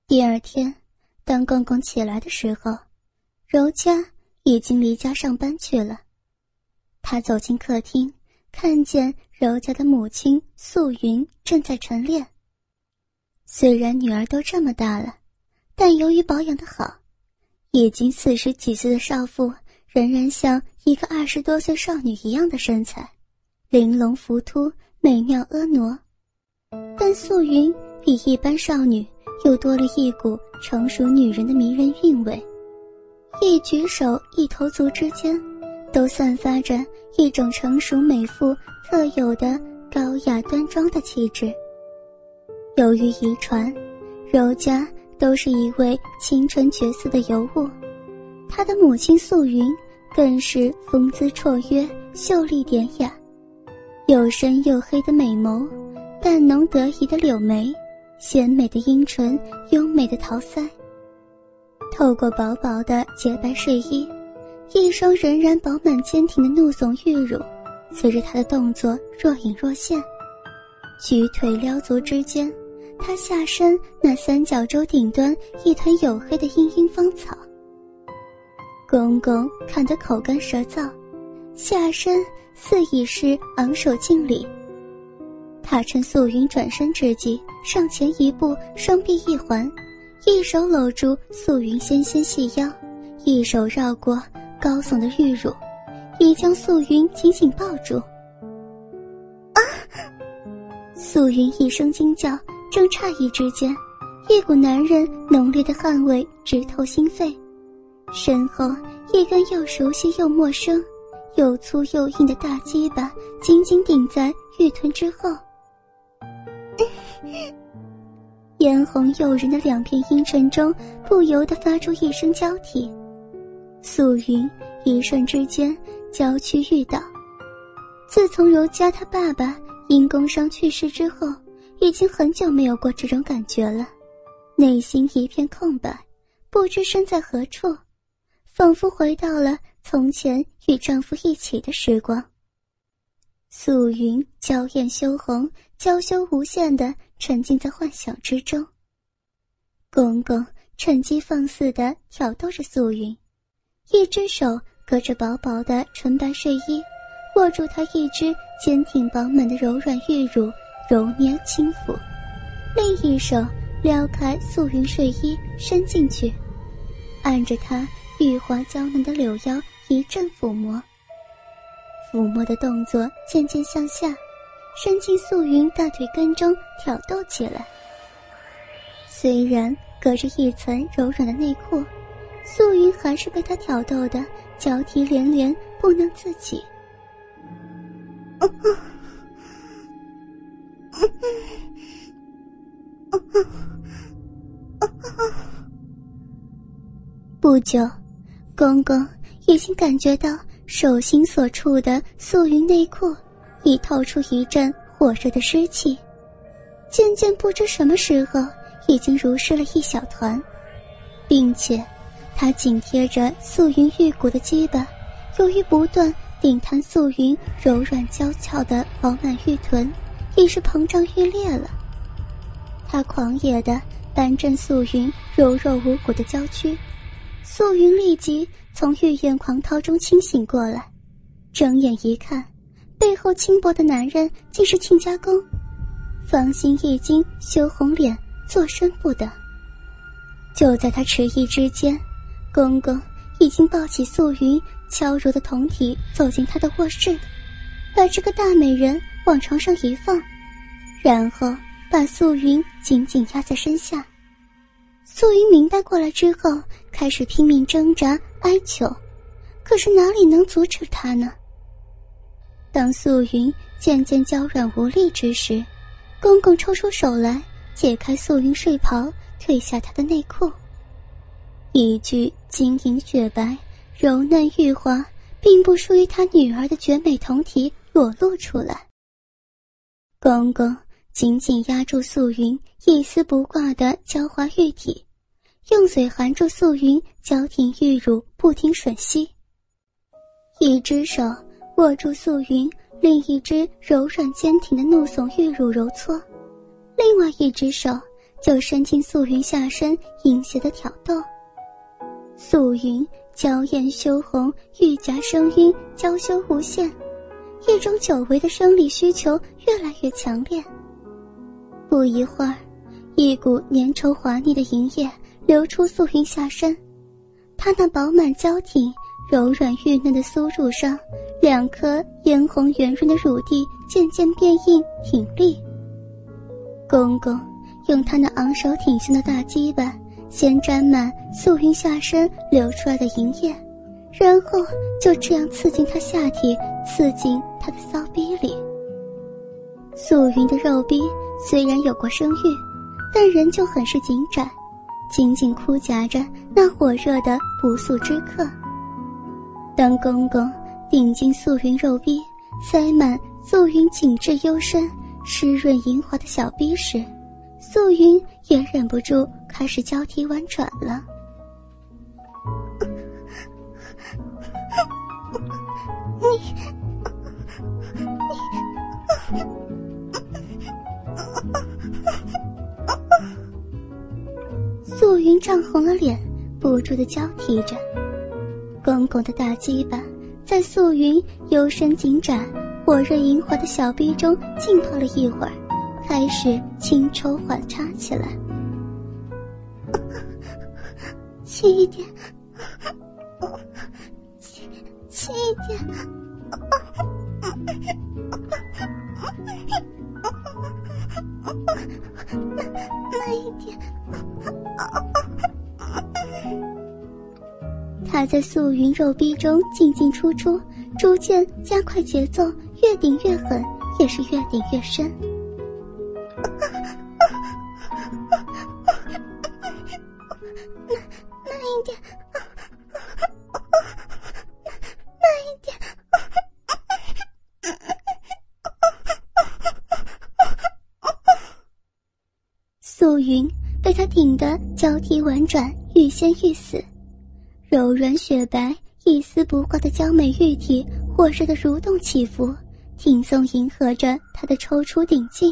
第二天，当公公起来的时候，柔嘉已经离家上班去了。他走进客厅，看见柔嘉的母亲素云正在晨练。虽然女儿都这么大了，但由于保养得好，已经40几岁的少妇仍然像一个20多岁少女一样的身材，玲珑浮凸，美妙婀娜。但素云比一般少女又多了一股成熟女人的迷人韵味，一举手一投足之间都散发着一种成熟美妇特有的高雅端庄的气质。由于遗传，柔嘉都是一位清纯绝色的尤物，她的母亲素云更是风姿绰约，秀丽典雅，又深又黑的美眸，淡浓得意的柳眉，鲜美的阴唇，优美的桃腮。透过薄薄的洁白睡衣，一双仍然饱满坚挺的怒耸玉乳随着她的动作若隐若现。举腿撩足之间，她下身那三角洲顶端一团黝黑的茵茵芳草。公公看得口干舌燥，下身似已是昂首敬礼。他趁素云转身之际，上前一步，双臂一环，一手搂住素云纤纤细腰，一手绕过高耸的玉乳，已将素云紧紧抱住。啊！素云一声惊叫，正诧异之间，一股男人浓烈的汗味直透心肺，身后一根又熟悉又陌生，又粗又硬的大鸡巴紧紧顶在玉臀之后。嫣红诱人的两片阴唇中不由得发出一声娇啼，素云一瞬之间娇躯欲倒。自从柔嘉他爸爸因工伤去世之后，已经很久没有过这种感觉了，内心一片空白，不知身在何处，仿佛回到了从前与丈夫一起的时光。素云娇艳羞红，娇羞无限地沉浸在幻想之中。公公趁机放肆地挑逗着素云，一只手隔着薄薄的纯白睡衣，握住她一只坚挺饱满的柔软玉乳，揉捏轻抚，另一手撩开素云睡衣伸进去，按着她玉滑娇嫩的柳腰一阵抚摸。抚摸的动作渐渐向下，伸进素云大腿根中挑逗起来。虽然隔着一层柔软的内裤，素云还是被他挑逗的娇啼连连，不能自己。不久，公公已经感觉到手心所触的素云内裤已透出一阵火热的湿气，渐渐不知什么时候已经如湿了一小团，并且他紧贴着素云玉骨的鸡巴，由于不断顶弹素云柔软娇俏的饱满玉臀，已是膨胀欲裂了。他狂野地扳正素云柔柔无骨的娇躯，素云立即从欲焰狂涛中清醒过来，睁眼一看，背后轻薄的男人竟是亲家公，芳心一惊，羞红脸，作声不得。就在他迟疑之间，公公已经抱起素云娇柔的胴体走进他的卧室，把这个大美人往床上一放，然后把素云紧紧压在身下。素云明白过来之后，开始拼命挣扎哀求，可是哪里能阻止他呢？当素云渐渐娇软无力之时，公公抽出手来解开素云睡袍，褪下她的内裤，一具晶莹雪白、柔嫩玉滑，并不属于他女儿的绝美胴体裸露出来。公公紧紧压住素云一丝不挂的娇滑玉体，用嘴含住素云娇挺玉乳不停吮吸，一只手握住素云另一只柔软坚挺的怒耸玉乳揉搓，另外一只手就伸进素云下身，淫邪的挑逗。素云娇艳羞红，玉颊生晕，娇羞无限，一种久违的生理需求越来越强烈。不一会儿，一股粘稠滑腻的淫液流出素云下身，她那饱满娇挺、柔软玉嫩的酥乳上，2颗嫣红圆润的乳蒂渐渐变硬挺立。公公用他那昂首挺胸的大鸡巴先沾满素云下身流出来的淫液，然后就这样刺进她下体，刺进她的骚逼里。素云的肉逼虽然有过生育，但仍旧很是紧窄，紧紧箍夹着那火热的不速之客。当公公顶进素云肉逼，塞满素云紧致幽深、湿润莹滑的小逼时，素云也忍不住开始交替婉转了。素云涨红了脸，不住地交替着。公公的大鸡巴在素云幽深紧窄、火热莹滑的小逼中浸泡了一会儿，开始轻抽缓插起来。轻一点，轻一点，慢一点。他在素云肉逼中进进出出，逐渐加快节奏，越顶越狠，也是越顶越深。慢一点，慢一点。素云被他顶得交替婉转，欲仙欲死。柔软雪白、一丝不挂的娇美玉体火热的蠕动起伏，挺纵迎合着他的抽出顶进。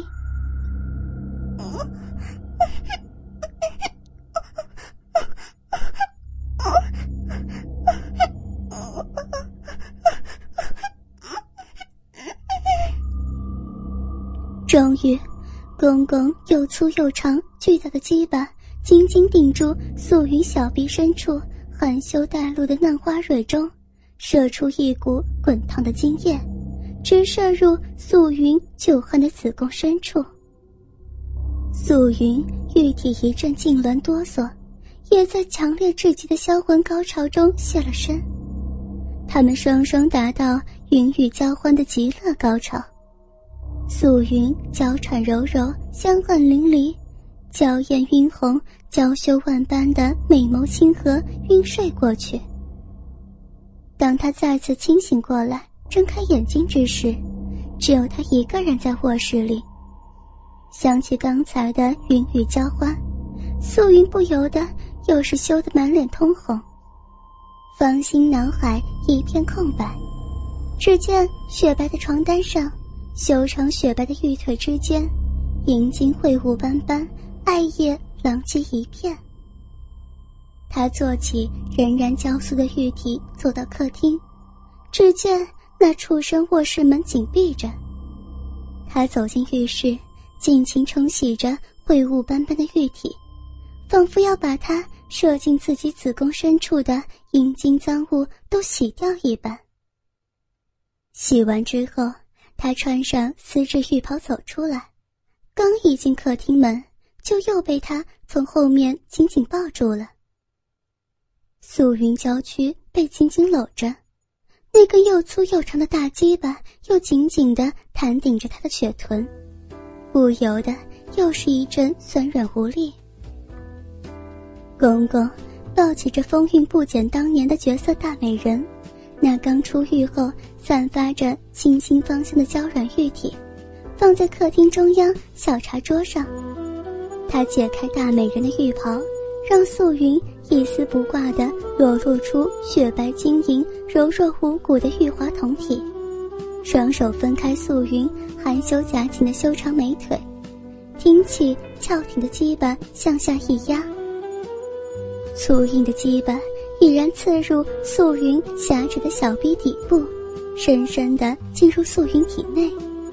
终于，公公又粗又长、巨大的鸡巴紧紧顶住素云小臂深处含羞带露的嫩花蕊中，射出一股滚烫的精液，直射入素云久旱的子宫深处。素云玉体一阵痉挛哆嗦，也在强烈至极的销魂高潮中泄了身。他们双双达到云雨交欢的极乐高潮。素云娇喘柔柔，香汗淋漓，娇艳晕红，娇羞万般的美眸清和晕睡过去。当他再次清醒过来，睁开眼睛之时，只有他一个人在卧室里。想起刚才的云雨交欢，素云不由得又是羞得满脸通红，芳心脑海一片空白。只见雪白的床单上，修长雪白的玉腿之间，银金秽物斑斑，艾叶狼藉一片。他坐起仍然娇酥的玉体，走到客厅，只见那畜生卧室门紧闭着。他走进浴室，尽情冲洗着秽物斑斑的玉体，仿佛要把它射进自己子宫深处的阴茎脏物都洗掉一般。洗完之后，他穿上丝质浴袍走出来，刚一进客厅门，就又被他从后面紧紧抱住了。素云娇躯被紧紧搂着，那根又粗又长的大鸡巴又紧紧地弹顶着他的雪臀，不由得又是一阵酸软无力。公公抱起这风韵不减当年的绝色大美人，那刚出浴后散发着清新芳香的娇软玉体，放在客厅中央小茶桌上。他解开大美人的浴袍，让素云一丝不挂地裸露出雪白晶莹、柔弱无骨的玉滑胴体，双手分开素云含羞夹紧的修长美腿， 挺起翘挺的鸡巴向下一压，粗硬的鸡巴已然刺入素云狭窄的小臂底部，深深地进入素云体内。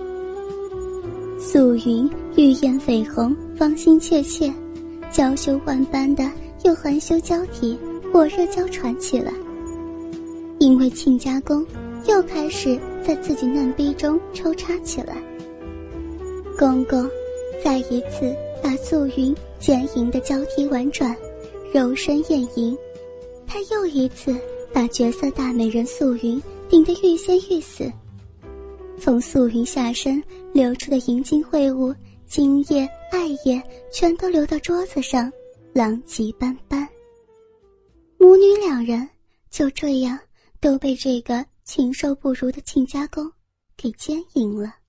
素云玉颜绯红，芳心切切，娇羞万般的又含羞交替，火热娇喘起来。因为亲家公又开始在自己嫩逼中抽插起来。公公再一次把素云坚硬的交替婉转，柔身艳淫。他又一次把绝色大美人素云顶得欲仙欲死。从素云下身流出的银精秽物，精液爱液全都流到桌子上，狼藉斑斑。母女两人就这样都被这个禽兽不如的亲家公给奸淫了。